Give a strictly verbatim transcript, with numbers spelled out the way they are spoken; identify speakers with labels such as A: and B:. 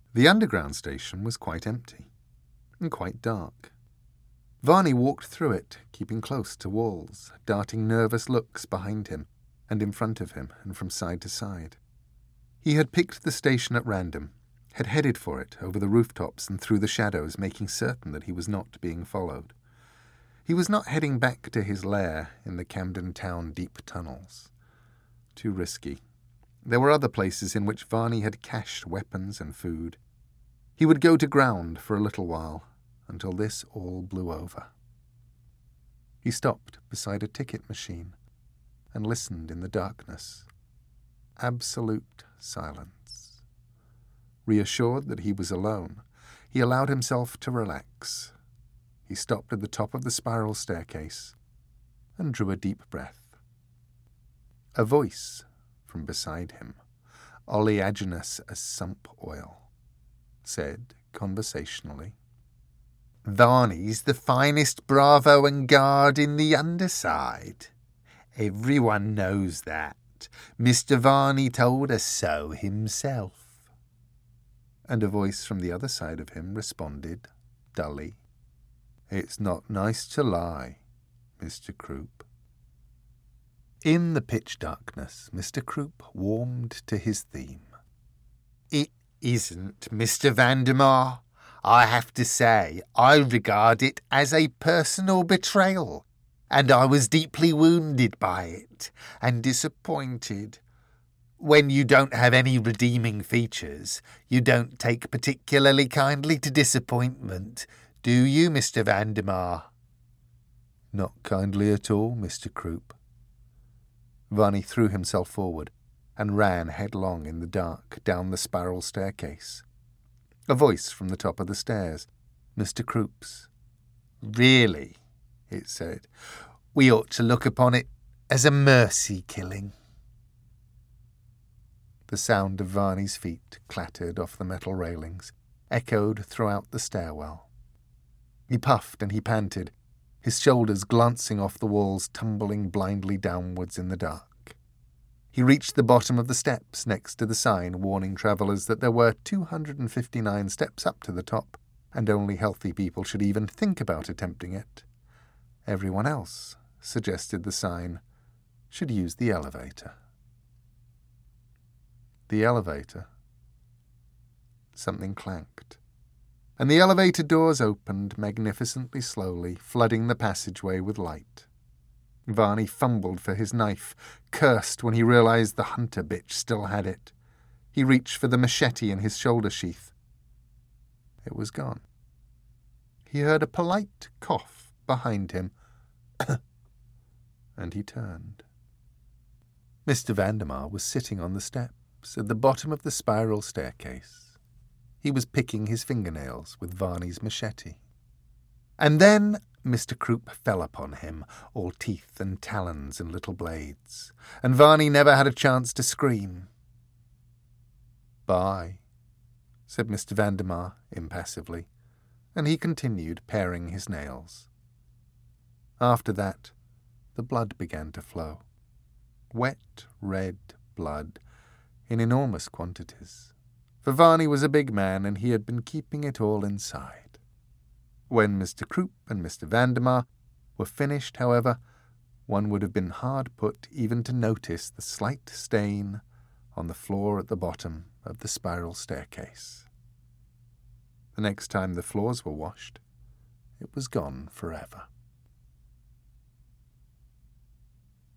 A: The underground station was quite empty and quite dark. Varney walked through it, keeping close to walls, darting nervous looks behind him and in front of him and from side to side. He had picked the station at random, had headed for it over the rooftops and through the shadows, making certain that he was not being followed. He was not heading back to his lair in the Camden Town deep tunnels. Too risky. There were other places in which Varney had cached weapons and food. He would go to ground for a little while, until this all blew over. He stopped beside a ticket machine and listened in the darkness. Absolute silence. Reassured that he was alone, he allowed himself to relax. He stopped at the top of the spiral staircase and drew a deep breath. A voice from beside him, oleaginous as sump oil, said conversationally, "Varney's the finest bravo and guard in the underside. Everyone knows that. Mister Varney told us so himself." And a voice from the other side of him responded, dully, "It's not nice to lie, Mister Croup." In the pitch darkness, Mister Croup warmed to his theme. "It isn't, Mister Vandemar. I have to say, I regard it as a personal betrayal, and I was deeply wounded by it, and disappointed. When you don't have any redeeming features, you don't take particularly kindly to disappointment, do you, Mister Vandemar?" "Not kindly at all, Mister Croup." Varney threw himself forward and ran headlong in the dark down the spiral staircase. A voice from the top of the stairs, Mister Croup's. "Really," it said, "we ought to look upon it as a mercy killing." The sound of Varney's feet clattered off the metal railings, echoed throughout the stairwell. He puffed and he panted, his shoulders glancing off the walls, tumbling blindly downwards in the dark. He reached the bottom of the steps next to the sign warning travellers that there were two hundred fifty-nine steps up to the top, and only healthy people should even think about attempting it. Everyone else, suggested the sign, should use the elevator. The elevator. Something clanked, and the elevator doors opened magnificently slowly, flooding the passageway with light. Varney fumbled for his knife, cursed when he realized the hunter bitch still had it. He reached for the machete in his shoulder sheath. It was gone. He heard a polite cough behind him, and he turned. Mister Vandemar was sitting on the steps at the bottom of the spiral staircase. He was picking his fingernails with Varney's machete. And then Mister Croup fell upon him, all teeth and talons and little blades, and Varney never had a chance to scream. "Bye," said Mister Vandemar impassively, and he continued paring his nails. After that, the blood began to flow. Wet, red blood, in enormous quantities. For Varney was a big man, and he had been keeping it all inside. When Mister Croup and Mister Vandemar were finished, however, one would have been hard put even to notice the slight stain on the floor at the bottom of the spiral staircase. The next time the floors were washed, it was gone forever.